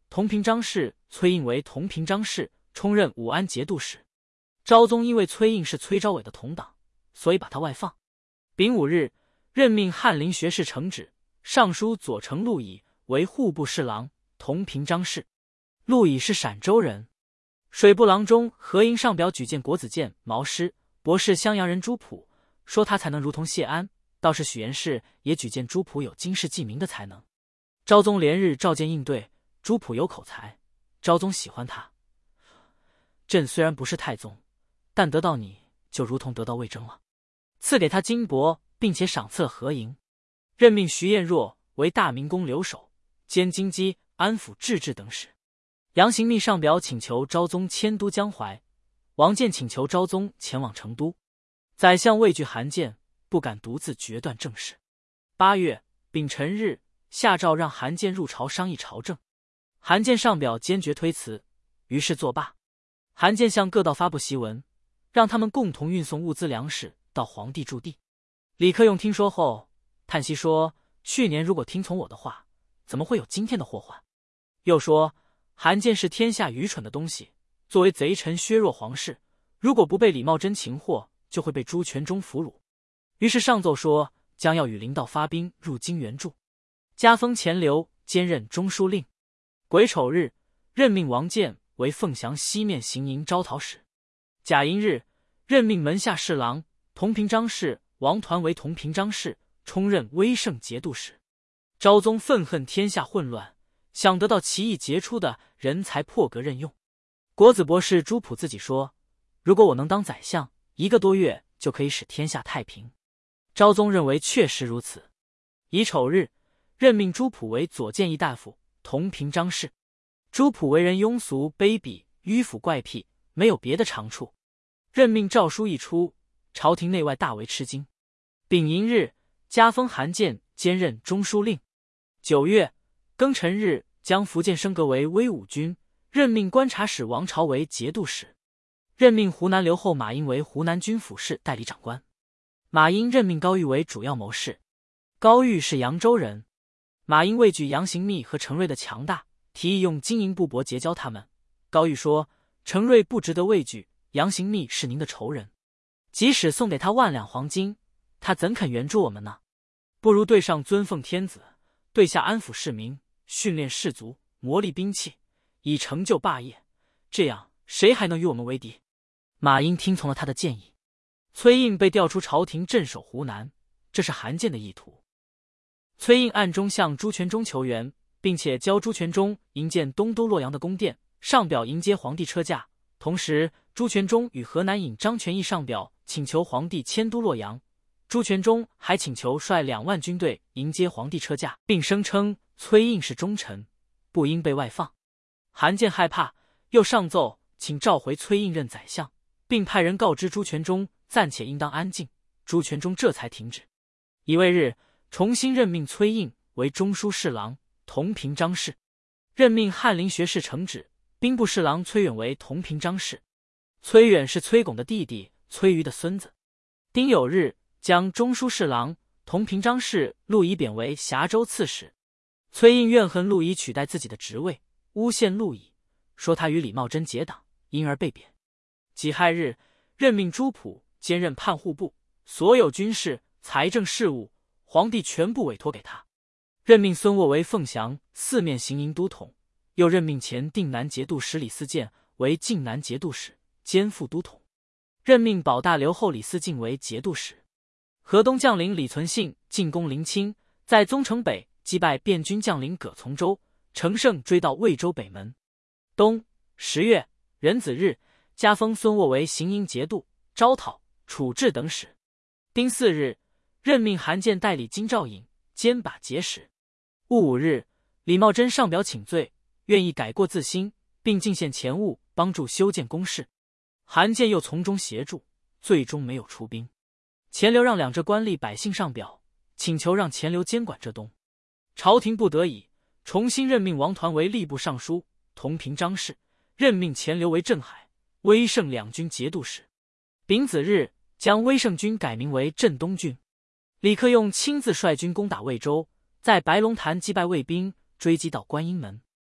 S1: 同平章事崔胤为同平章事，充任武安节度使。昭宗因为崔胤是崔昭伟的同党，所以把他外放。丙午日，任命翰林学士承旨、尚书左丞陆乙为户部侍郎、同平章事。陆乙是陕州人。水部郎中何营上表举荐国子监毛师博士襄阳人朱普，说他才能如同谢安。倒是许延氏也举荐朱普有经世记名的才能。昭宗连日召见应对，朱普有口才，昭宗喜欢他。朕虽然不是太宗，但得到你就如同得到魏征了，赐给他金帛，并且赏赐了何营。任命徐彦若为大明宫留守，兼京畿、安抚制置等使。杨行密上表请求昭宗迁都江淮，王建请求昭宗前往成都。宰相畏惧韩建，不敢独自决断政事。八月丙辰日，下诏让韩建入朝商议朝政。韩建上表坚决推辞，于是作罢。韩建向各道发布檄文，让他们共同运送物资粮食到皇帝驻地。李克用听说后叹息说，去年如果听从我的话，怎么会有今天的祸患？又说，韩建是天下愚蠢的东西，作为贼臣削弱皇室，如果不被李茂贞擒获，就会被朱全忠俘虏。于是上奏说，将要与林道发兵入京援助。加封钱镠兼任中书令。癸丑日，任命王建为凤翔西面行营招讨使。甲寅日，任命门下侍郎、同平章事王团为同平章事，充任威胜节度使。昭宗愤恨天下混乱，想得到奇异杰出的人才，破格任用。国子博士朱普自己说，如果我能当宰相，一个多月就可以使天下太平。昭宗认为确实如此。乙丑日，任命朱普为左谏议大夫、同平章事。朱普为人庸俗卑鄙、迂腐怪癖，没有别的长处。任命诏书一出，朝廷内外大为吃惊。丙寅日，加封韩建兼任中书令。九月庚辰日，将福建升格为威武军，任命观察使王朝为节度使。任命湖南留后马英为湖南军府事代理长官。马英任命高玉为主要谋士。高玉是扬州人。马英畏惧杨行密和程瑞的强大，提议用金银布帛结交他们。高玉说，程瑞不值得畏惧，杨行密是您的仇人，即使送给他万两黄金，他怎肯援助我们呢？不如对上尊奉天子，对下安抚市民，训练士卒，磨砺兵器，以成就霸业，这样谁还能与我们为敌？马英听从了他的建议。崔胤被调出朝廷镇守湖南，这是韩建的意图。崔胤暗中向朱全忠求援，并且教朱全忠营建东都洛阳的宫殿，上表迎接皇帝车驾。同时，朱全忠与河南尹张全义上表请求皇帝迁都洛阳。朱全忠还请求率两万军队迎接皇帝车驾，并声称崔胤是忠臣，不应被外放。韩建害怕，又上奏请召回崔胤任宰相，并派人告知朱全忠暂且应当安静。朱全忠这才停止。乙未日，重新任命崔胤为中书侍郎、同平章事，任命翰林学士承旨、兵部侍郎崔远为同平章事。崔远是崔拱的弟弟，崔瑜的孙子。丁酉日，将中书侍郎、同平章事陆乙贬为峡州刺史。崔胤怨恨陆乙取代自己的职位，诬陷陆乙，说他与李茂贞结党，因而被贬。己亥日，任命朱普兼任判户部，所有军事、财政事务，皇帝全部委托给他。任命孙渥为凤翔四面行营都统，又任命前定南节度使李嗣建为晋南节度使兼副都统，任命保大留后李嗣敬为节度使。河东将领李存信进攻临清，在宗城北击败汴军将领葛从周，乘胜追到魏州北门。冬十月壬子日，加封孙渥为行营节度、招讨、处置等使。丁巳日，任命韩建代理京兆尹，兼把节使。戊午日，李茂贞上表请罪，愿意改过自新，并进献钱物，帮助修建宫室。韩建又从中协助，最终没有出兵。钱镠让两浙官吏百姓上表，请求让钱镠监管浙东。朝廷不得已，重新任命王团为吏部尚书、同平章事，任命钱镠为镇海、威胜两军节度使。丙子日，将威胜军改名为镇东军。李克用亲自率军攻打魏州，在白龙潭击败魏兵，追击到观音门。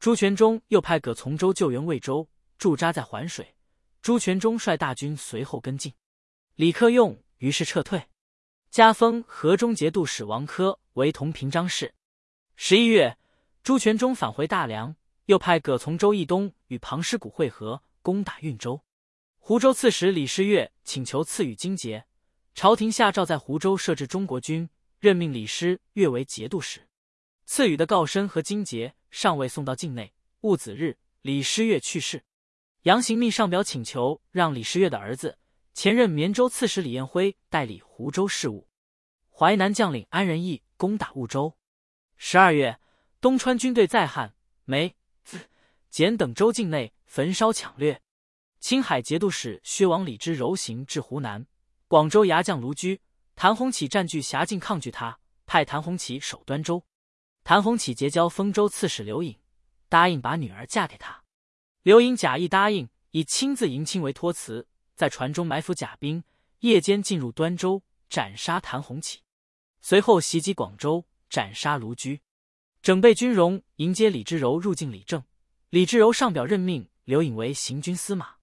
S1: 朱全忠又派葛从周救援魏州，驻扎在环水。朱全忠率大军随后跟进，李克用于是撤退，加封河中节度使王珂为同平章事。十一月，朱全忠返回大梁，又派葛从周义东与庞师古会合，攻打运州。湖州刺史李师岳请求赐予荆节，朝廷下诏在湖州设置中国军，任命李师岳为节度使。赐予的告申和荆节尚未送到境内，戊子日，李师岳去世。杨行密上表请求让李师岳的儿子、前任绵州刺史李彦辉代理湖州事务。淮南将领安仁义攻打婺州。十二月，东川军队在汉、梅、淄、简等州境内焚烧抢掠。青海节度使薛王李之柔行至湖南，广州牙将卢居、谭弘启占据辖境抗拒他，派谭弘启守端州。谭弘启结交丰州刺史刘颖，答应把女儿嫁给他。刘颖假意答应，以亲自迎亲为托辞，在船中埋伏甲兵，夜间进入端州，斩杀谭弘启。随后袭击广州，斩杀卢居。整备军容迎接李之柔入境理政，李之柔上表任命刘颖为行军司马。